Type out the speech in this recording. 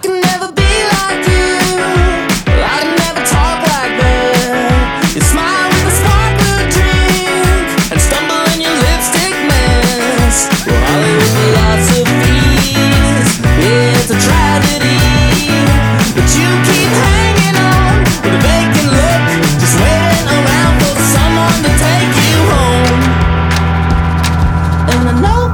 can never be like you. I can never talk like that. You smile with a sparkler drink and stumble in your lipstick mess. Well, Hollywood philosophies, yeah, it's a tragedy, but you keep hanging on with a vacant look, just waiting around for someone to take you home. And I know